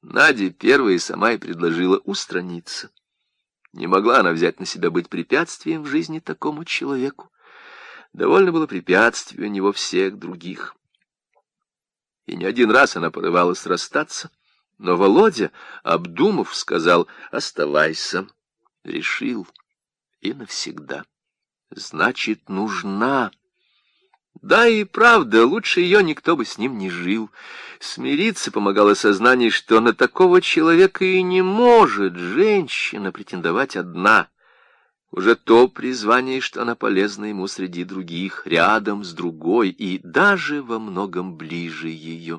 Надя первая сама и предложила устраниться. Не могла она взять на себя быть препятствием в жизни такому человеку. Довольно было препятствий у него всех других. И не один раз она порывалась расстаться, но Володя, обдумав, сказал: «Оставайся». Решил и навсегда. Значит, нужна. Да и правда, лучше ее никто бы с ним не жил. Смириться помогало сознание, что на такого человека и не может женщина претендовать одна. Уже то призвание, что она полезна ему среди других, рядом с другой и даже во многом ближе ее.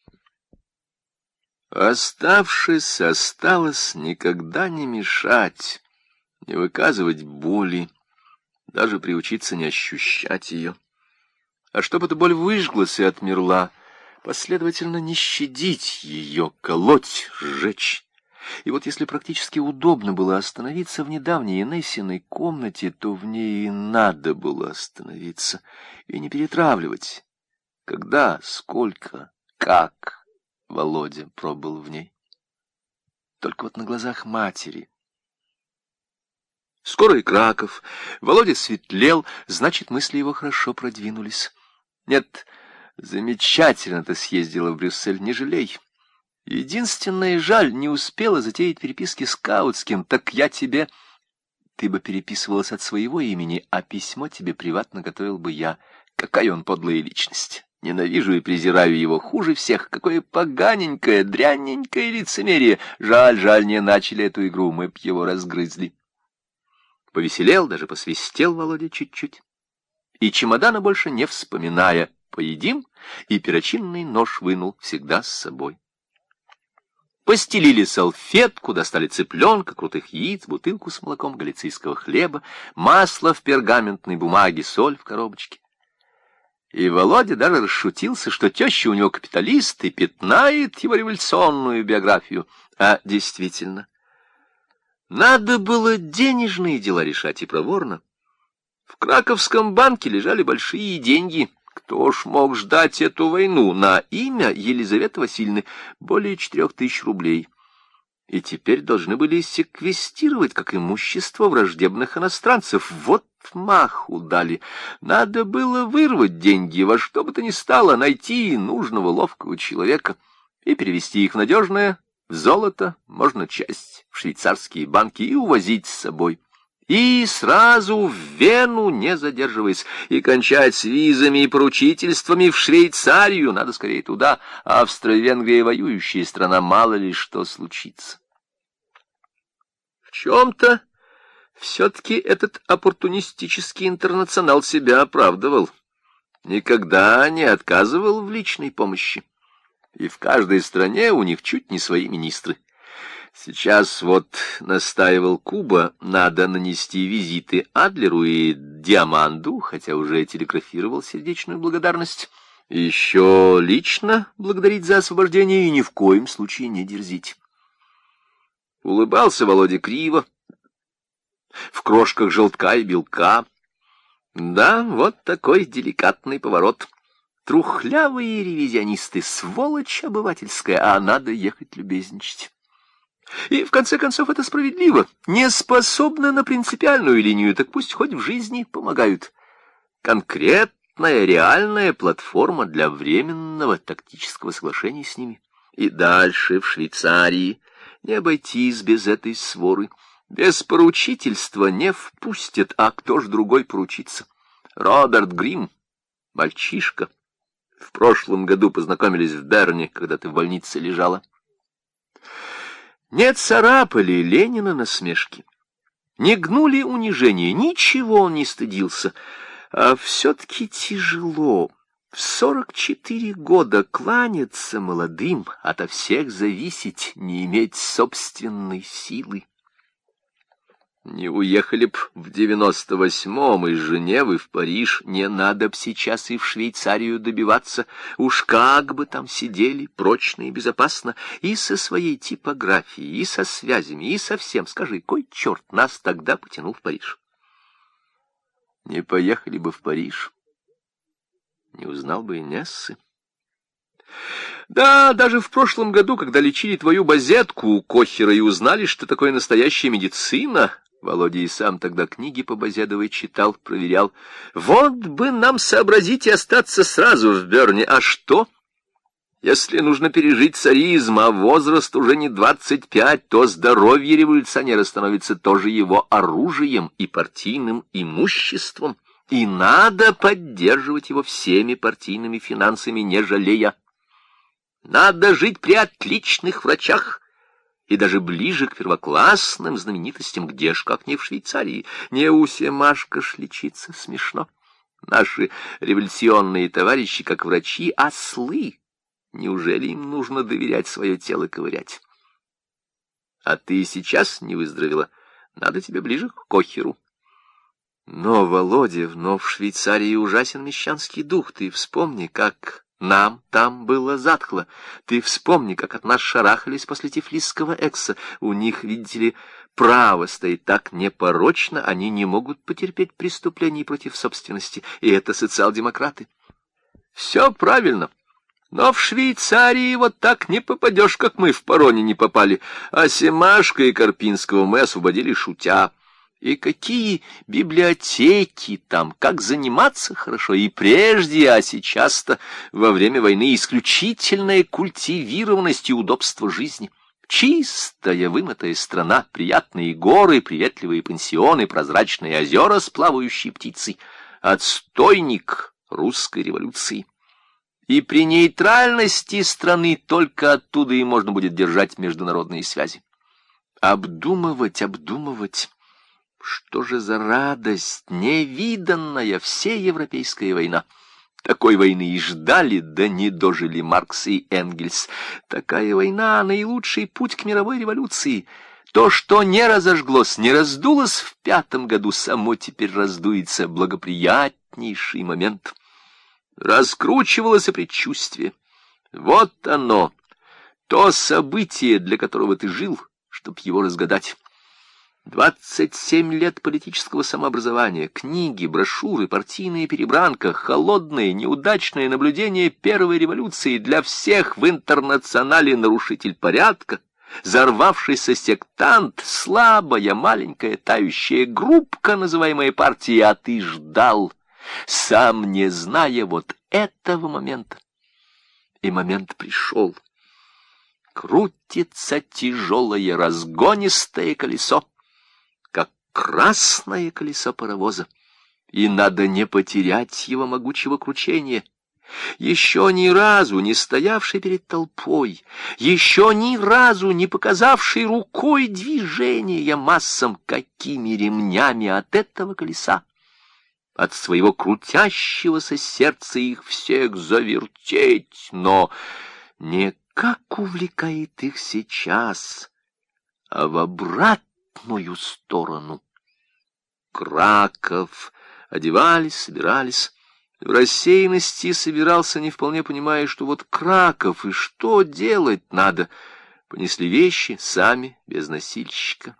Оставшись, осталось никогда не мешать, не выказывать боли, даже приучиться не ощущать ее. А чтобы эта боль выжглась и отмерла, последовательно не щадить ее, колоть, сжечь. И вот если практически удобно было остановиться в недавней Инессиной комнате, то в ней и надо было остановиться и не перетравливать. Когда, сколько, как Володя пробыл в ней. Только вот на глазах матери. Скоро и Краков. Володя светлел, значит, мысли его хорошо продвинулись. Нет, замечательно ты съездила в Брюссель, не жалей. Единственное, жаль, не успела затеять переписки с Каутским, так я тебе... Ты бы переписывалась от своего имени, а письмо тебе приватно готовил бы я. Какая он подлая личность. Ненавижу и презираю его хуже всех. Какое поганенькое, дрянненькое лицемерие. Жаль, не начали эту игру, мы б его разгрызли. Повеселел, даже посвистел Володя чуть-чуть. И чемодана больше не вспоминая, поедим, и перочинный нож вынул всегда с собой. Постелили салфетку, достали цыпленка, крутых яиц, бутылку с молоком, галицийского хлеба, масло в пергаментной бумаге, соль в коробочке. И Володя даже расшутился, что теща у него капиталист и пятнает его революционную биографию. А действительно, надо было денежные дела решать и проворно. В Краковском банке лежали большие деньги. Кто ж мог ждать эту войну? На имя Елизаветы Васильевны более 4000 рублей. И теперь должны были секвестировать как имущество враждебных иностранцев. Вот маху дали. Надо было вырвать деньги, во что бы то ни стало, найти нужного ловкого человека и перевести их в надежное, в золото, можно часть, в швейцарские банки и увозить с собой. И сразу в Вену, не задерживаясь, и кончать с визами и поручительствами в Швейцарию, надо скорее туда, Австро-Венгрия воюющая страна, мало ли что случится. В чем-то все-таки этот оппортунистический интернационал себя оправдывал, никогда не отказывал в личной помощи, и в каждой стране у них чуть не свои министры. Сейчас вот настаивал Куба, надо нанести визиты Адлеру и Диаманду, хотя уже телеграфировал сердечную благодарность. Еще лично благодарить за освобождение и ни в коем случае не дерзить. Улыбался Володя криво, в крошках желтка и белка. Да, вот такой деликатный поворот. Трухлявые ревизионисты, сволочь обывательская, а надо ехать любезничать. И, в конце концов, это справедливо. Не способны на принципиальную линию, так пусть хоть в жизни помогают. Конкретная, реальная платформа для временного тактического соглашения с ними. И дальше, в Швейцарии, не обойтись без этой своры. Без поручительства не впустят, а кто ж другой поручится? Роберт Грим, мальчишка. В прошлом году познакомились в Берне, когда ты в больнице лежала. Не царапали Ленина насмешки, не гнули унижения, ничего он не стыдился. А все-таки тяжело в 44 года кланяться молодым, ото всех зависеть, не иметь собственной силы. Не уехали б в 98-м из Женевы в Париж, не надо б сейчас и в Швейцарию добиваться. Уж как бы там сидели, прочно и безопасно, и со своей типографией, и со связями, и со всем. Скажи, кой черт нас тогда потянул в Париж? Не поехали бы в Париж, не узнал бы Инессы. Да, даже в прошлом году, когда лечили твою базетку у Кохера и узнали, что такое настоящая медицина, Володя и сам тогда книги по Базедовой читал, проверял. Вот бы нам сообразить и остаться сразу в Берне. А что? Если нужно пережить царизм, а возраст уже не 25, то здоровье революционера становится тоже его оружием и партийным имуществом. И надо поддерживать его всеми партийными финансами, не жалея. Надо жить при отличных врачах и даже ближе к первоклассным знаменитостям, где ж, как не в Швейцарии. Не у Семашко лечиться смешно. Наши революционные товарищи, как врачи, ослы. Неужели им нужно доверять свое тело ковырять? А ты сейчас не выздоровела. Надо тебе ближе к Кохеру. Но, Володя, в Швейцарии ужасен мещанский дух. Ты вспомни, как нам там было затхло. Ты вспомни, как от нас шарахались после тифлисского экса. У них, видите ли, право стоит так непорочно, они не могут потерпеть преступлений против собственности. И это социал-демократы. Все правильно. Но в Швейцарии вот так не попадешь, как мы в Пароне не попали. А Семашко и Карпинского мы освободили шутя. И какие библиотеки там, как заниматься хорошо и прежде, а сейчас-то во время войны исключительная культивированность и удобство жизни. Чистая, вымытая страна, приятные горы, приветливые пансионы, прозрачные озера с плавающей птицей. Отстойник русской революции. И при нейтральности страны только оттуда и можно будет держать международные связи. Обдумывать. Что же за радость, невиданная всеевропейская война. Такой войны и ждали, да не дожили Маркс и Энгельс. Такая война — наилучший путь к мировой революции. То, что не разожглось, не раздулось в 5-м году, само теперь раздуется. Благоприятнейший момент. Раскручивалось и предчувствие. Вот оно, то событие, для которого ты жил, чтоб его разгадать. 27 лет политического самообразования, книги, брошюры, партийная перебранка, холодное, неудачное наблюдение первой революции, для всех в интернационале нарушитель порядка, взорвавшийся сектант, слабая, маленькая, тающая группка, называемая партией, а ты ждал, сам не зная вот этого момента. И момент пришел. Крутится тяжелое разгонистое колесо, как красное колесо паровоза, и надо не потерять его могучего кручения. Еще ни разу не стоявший перед толпой, еще ни разу не показавший рукой движения массам, какими ремнями от этого колеса, от своего крутящегося сердца их всех завертеть, но не как увлекает их сейчас, а в обратную сторону. Краков. Одевались, собирались. В рассеянности собирался, не вполне понимая, что вот Краков, и что делать надо. Понесли вещи сами, без носильщика.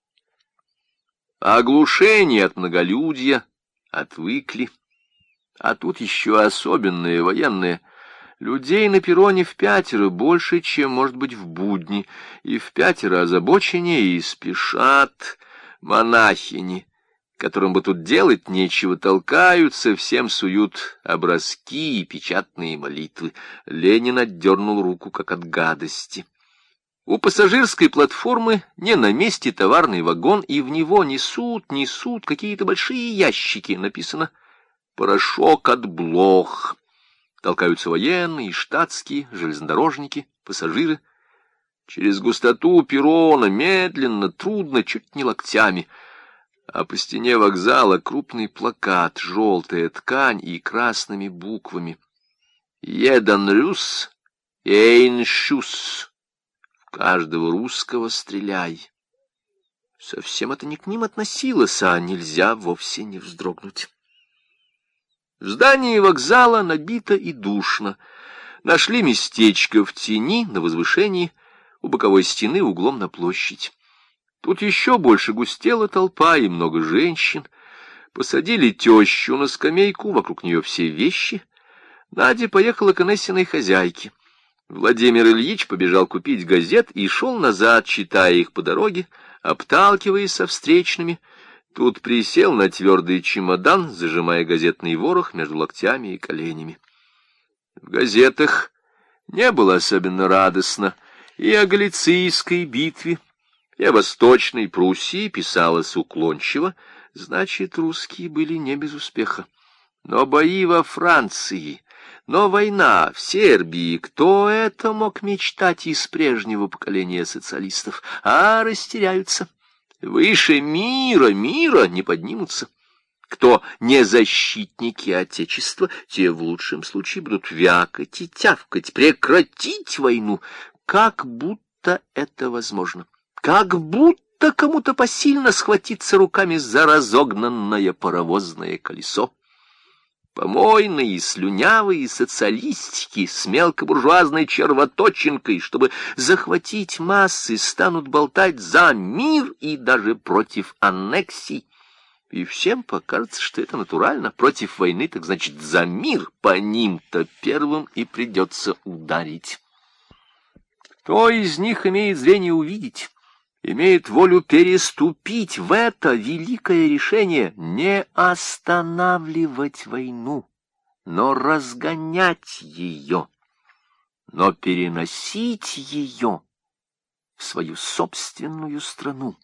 А оглушение от многолюдья отвыкли. А тут еще особенное военное. Людей на перроне в5 больше, чем, может быть, в будни, и в5 озабоченнее, и спешат монахини, которым бы тут делать нечего, толкаются, всем суют образки и печатные молитвы. Ленин отдернул руку, как от гадости. У пассажирской платформы не на месте товарный вагон, и в него несут какие-то большие ящики. Написано «Порошок от блох». Толкаются военные, штатские, железнодорожники, пассажиры. Через густоту перрона медленно, трудно, чуть не локтями. А по стене вокзала крупный плакат, желтая ткань и красными буквами. «Jedan Rus, ein Schuss». В каждого русского стреляй. Совсем это не к ним относилось, а нельзя вовсе не вздрогнуть. В здании вокзала набито и душно. Нашли местечко в тени, на возвышении, у боковой стены, углом на площадь. Тут еще больше густела толпа и много женщин. Посадили тещу на скамейку, вокруг нее все вещи. Надя поехала к Инессиной хозяйке. Владимир Ильич побежал купить газет и шел назад, читая их по дороге, обталкиваясь со встречными. Тут присел на твердый чемодан, зажимая газетный ворох между локтями и коленями. В газетах не было особенно радостно. И о Галицийской битве, и о Восточной Пруссии писалось уклончиво, значит, русские были не без успеха. Но бои во Франции, но война в Сербии, кто это мог мечтать из прежнего поколения социалистов? А растеряются. Выше мира не поднимутся. Кто не защитники Отечества, те в лучшем случае будут вякать и тявкать, прекратить войну. Как будто это возможно. Как будто кому-то посильно схватиться руками за разогнанное паровозное колесо. Помойные, слюнявые социалистики с мелкобуржуазной червоточинкой, чтобы захватить массы, станут болтать за мир и даже против аннексий. И всем покажется, что это натурально. Против войны, так значит, за мир. По ним-то первым и придется ударить. Кто из них имеет зрение увидеть, имеет волю переступить в это великое решение не останавливать войну, но разгонять ее, но переносить ее в свою собственную страну.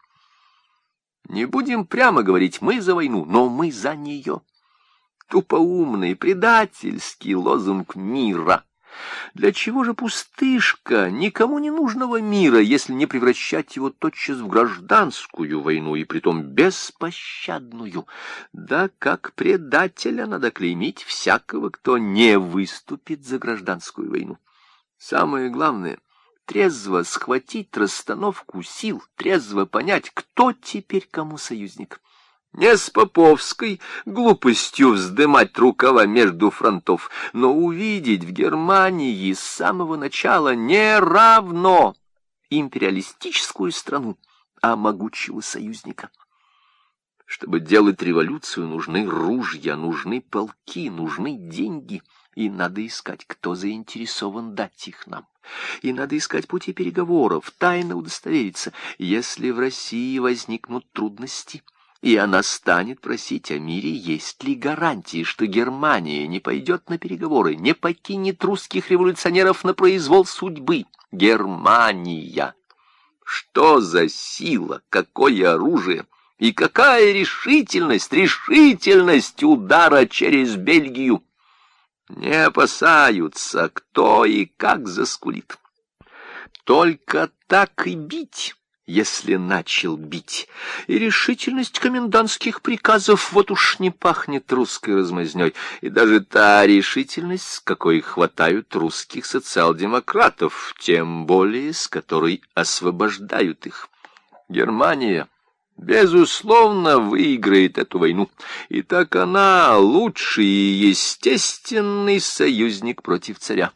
Не будем прямо говорить «мы за войну», но мы за нее. Тупоумный, предательский лозунг мира. Для чего же пустышка никому не нужного мира, если не превращать его тотчас в гражданскую войну, и притом беспощадную? Да как предателя надо клеймить всякого, кто не выступит за гражданскую войну. Самое главное — трезво схватить расстановку сил, трезво понять, кто теперь кому союзник. Не с поповской глупостью вздымать рукава между фронтов, но увидеть в Германии с самого начала не равно империалистическую страну, а могучего союзника. Чтобы делать революцию, нужны ружья, нужны полки, нужны деньги, и надо искать, кто заинтересован дать их нам. И надо искать пути переговоров, тайно удостовериться, если в России возникнут трудности, и она станет просить о мире, есть ли гарантии, что Германия не пойдет на переговоры, не покинет русских революционеров на произвол судьбы. Германия! Что за сила, какое оружие и какая решительность, решительность удара через Бельгию! Не опасаются, кто и как заскулит. Только так и бить, если начал бить. И решительность комендантских приказов вот уж не пахнет русской размазнёй. И даже та решительность, с какой хватают русских социал-демократов, тем более с которой освобождают их. Германия, безусловно, выиграет эту войну. И так она лучший и естественный союзник против царя.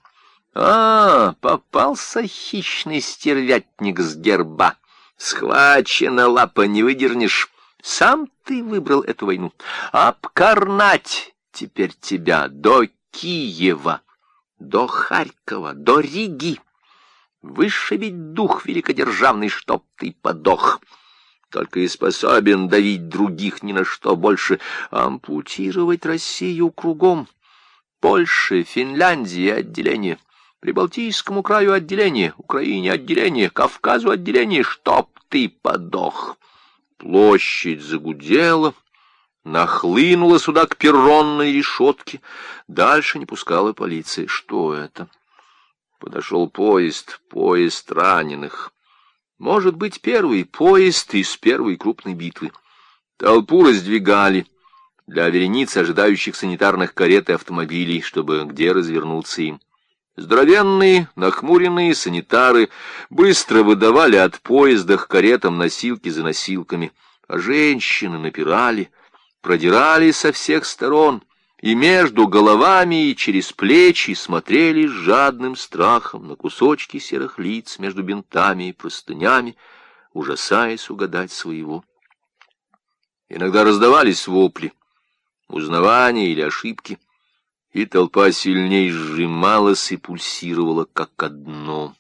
Попался хищный стервятник с герба. Схвачена лапа, не выдернешь. Сам ты выбрал эту войну. Обкорнать теперь тебя до Киева, до Харькова, до Риги. Вышибить дух великодержавный, чтоб ты подох. Только и способен давить других ни на что больше. Ампутировать Россию кругом. Польше, Финляндии отделение. Прибалтийскому краю отделение, Украине отделение, Кавказу отделение, чтоб ты подох. Площадь загудела, нахлынула сюда к перронной решетке. Дальше не пускала полиция. Что это? Подошел поезд раненых. Может быть, первый поезд из первой крупной битвы. Толпу раздвигали для вереницы ожидающих санитарных карет и автомобилей, чтобы где развернуться им. Здоровенные, нахмуренные санитары быстро выдавали от поезда к каретам носилки за носилками, а женщины напирали, продирали со всех сторон, и между головами и через плечи смотрели с жадным страхом на кусочки серых лиц между бинтами и простынями, ужасаясь угадать своего. Иногда раздавались вопли, узнавания или ошибки. и толпа сильней сжималась и пульсировала как одно.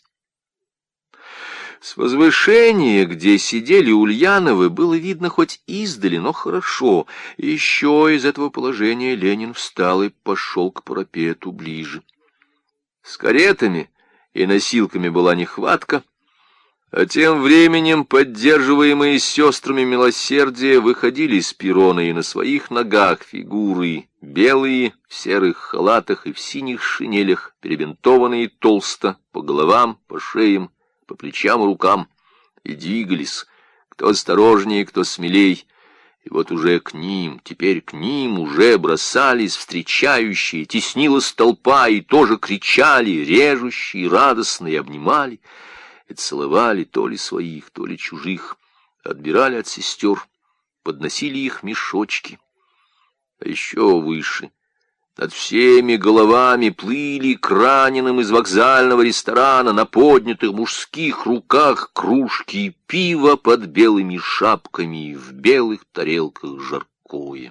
С возвышения, где сидели Ульяновы, было видно хоть издали, но хорошо. Еще из этого положения Ленин встал и пошел к парапету ближе. С каретами и носилками была нехватка, а тем временем поддерживаемые сестрами милосердия выходили с перрона и на своих ногах фигуры, белые, в серых халатах и в синих шинелях, перебинтованные толсто по головам, по шеям, по плечам и рукам, и двигались, кто осторожнее, кто смелей. И вот уже к ним, теперь к ним уже бросались встречающие, теснилась толпа, и тоже кричали, режущие, радостные, обнимали и целовали то ли своих, то ли чужих, отбирали от сестер, подносили их мешочки. А еще выше, над всеми головами плыли к раненым из вокзального ресторана на поднятых мужских руках кружки пива под белыми шапками и в белых тарелках жаркое.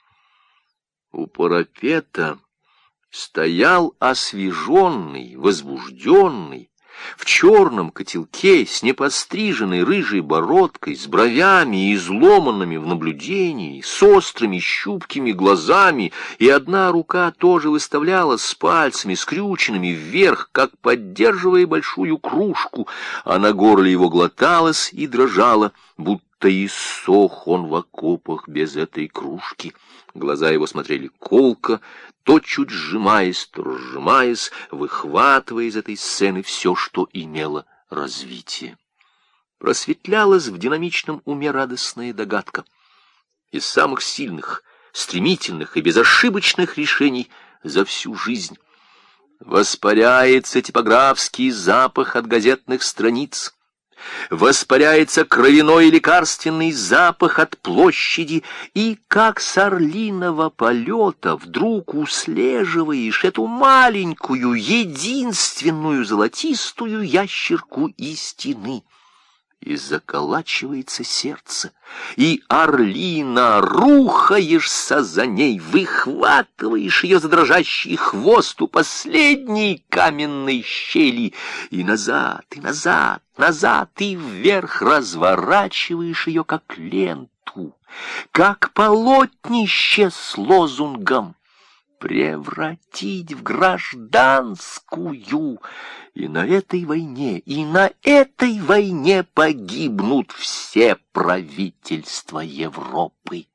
У парапета стоял освеженный, возбужденный, в черном котелке, с непостриженной рыжей бородкой, с бровями, изломанными в наблюдении, с острыми щупкими глазами, и одна рука тоже выставлялась с пальцами, скрюченными вверх, как поддерживая большую кружку, а на горле его глоталась и дрожала, будто иссох он в окопах без этой кружки. Глаза его смотрели колко, то чуть сжимаясь, то разжимаясь, выхватывая из этой сцены все, что имело развитие. Просветлялась в динамичном уме радостная догадка. Из самых сильных, стремительных и безошибочных решений за всю жизнь воспаряется типографский запах от газетных страниц, воспаряется кровяной и лекарственный запах от площади, и как с орлиного полета вдруг услеживаешь эту маленькую, единственную золотистую ящерку истины. И заколачивается сердце, и орлина, рухаешься за ней, выхватываешь ее за дрожащий хвост у последней каменной щели, и назад, и назад, назад, и вверх разворачиваешь ее, как ленту, как полотнище с лозунгом «Превратить в гражданскую». И на этой войне погибнут все правительства Европы.